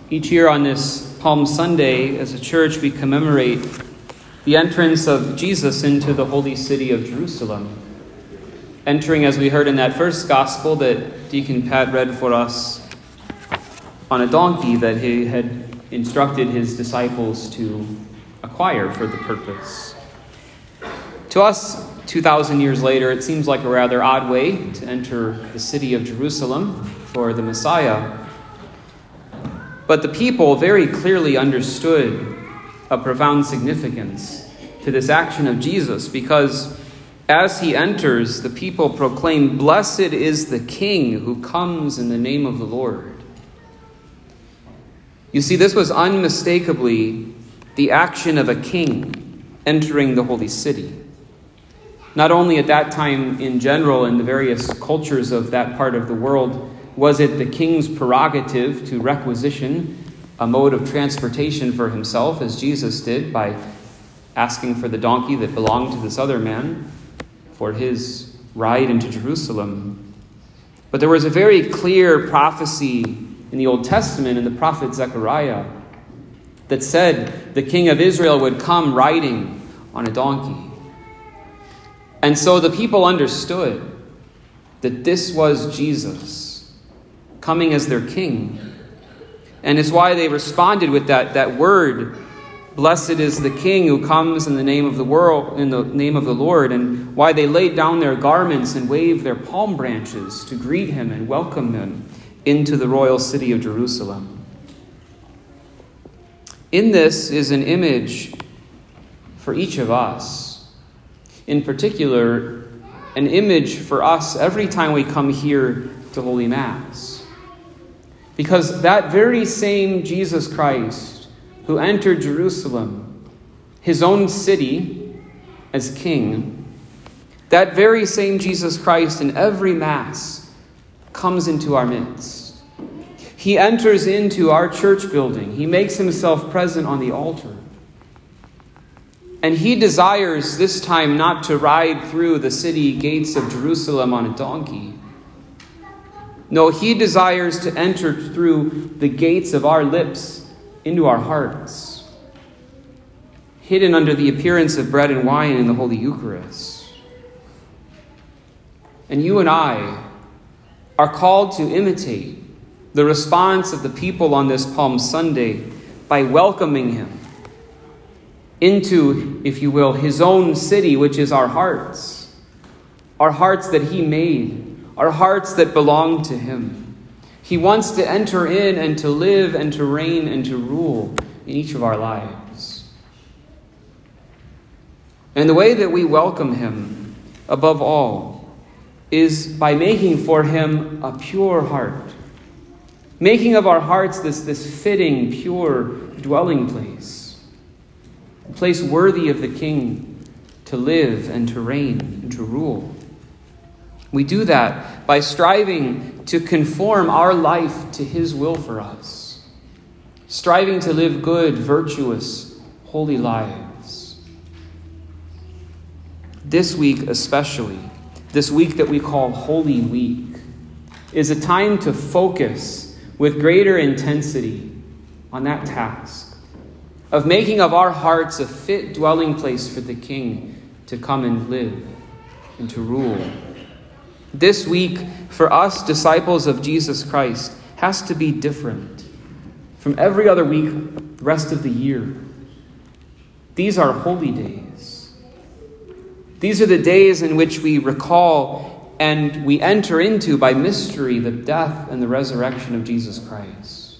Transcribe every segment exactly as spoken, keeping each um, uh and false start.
Each year on this Palm Sunday, as a church, we commemorate the entrance of Jesus into the holy city of Jerusalem. Entering, as we heard in that first gospel that Deacon Pat read for us, on a donkey that he had instructed his disciples to acquire for the purpose. To us, two thousand years later, it seems like a rather odd way to enter the city of Jerusalem for the Messiah. But the people very clearly understood a profound significance to this action of Jesus, because as he enters, the people proclaim, "Blessed is the King who comes in the name of the Lord." You see, this was unmistakably the action of a king entering the holy city. Not only at that time in general in the various cultures of that part of the world was it the king's prerogative to requisition a mode of transportation for himself, as Jesus did by asking for the donkey that belonged to this other man for his ride into Jerusalem. But there was a very clear prophecy in the Old Testament in the prophet Zechariah that said the king of Israel would come riding on a donkey. And so the people understood that this was Jesus coming as their king. And it's why they responded with that, that word, "Blessed is the King who comes in the name of the world, in the name of the Lord," and why they laid down their garments and waved their palm branches to greet him and welcome him into the royal city of Jerusalem. In this is an image for each of us. In particular, an image for us every time we come here to Holy Mass. Because that very same Jesus Christ who entered Jerusalem, his own city, as king, that very same Jesus Christ in every Mass comes into our midst. He enters into our church building. He makes himself present on the altar. And he desires this time not to ride through the city gates of Jerusalem on a donkey. No, he desires to enter through the gates of our lips into our hearts, hidden under the appearance of bread and wine in the Holy Eucharist. And you and I are called to imitate the response of the people on this Palm Sunday by welcoming him into, if you will, his own city, which is our hearts, our hearts that he made, our hearts that belong to him. He wants to enter in and to live and to reign and to rule in each of our lives. And the way that we welcome him, above all, is by making for him a pure heart. Making of our hearts this, this fitting, pure dwelling place. A place worthy of the King to live and to reign and to rule. We do that by striving to conform our life to his will for us. Striving to live good, virtuous, holy lives. This week especially, this week that we call Holy Week, is a time to focus with greater intensity on that task of making of our hearts a fit dwelling place for the King to come and live and to rule. This week, for us disciples of Jesus Christ, has to be different from every other week the rest of the year. These are holy days. These are the days in which we recall and we enter into by mystery the death and the resurrection of Jesus Christ.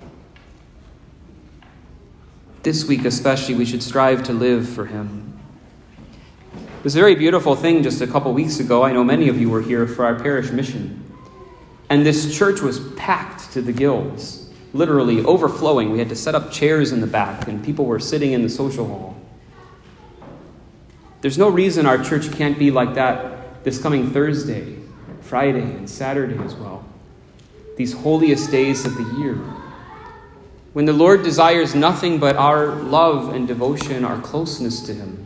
This week especially, we should strive to live for him. It was a very beautiful thing just a couple weeks ago. I know many of you were here for our parish mission. And this church was packed to the gills, literally overflowing. We had to set up chairs in the back, and people were sitting in the social hall. There's no reason our church can't be like that this coming Thursday, Friday, and Saturday as well. These holiest days of the year, when the Lord desires nothing but our love and devotion, our closeness to him,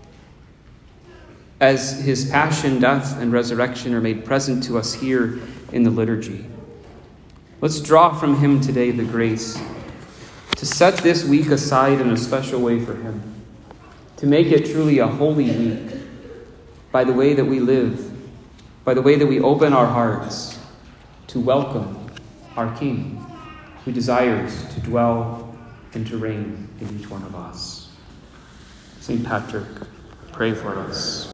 as his passion, death, and resurrection are made present to us here in the liturgy. Let's draw from him today the grace to set this week aside in a special way for him, to make it truly a holy week by the way that we live, by the way that we open our hearts to welcome our King, who desires to dwell and to reign in each one of us. Saint Patrick, pray for us.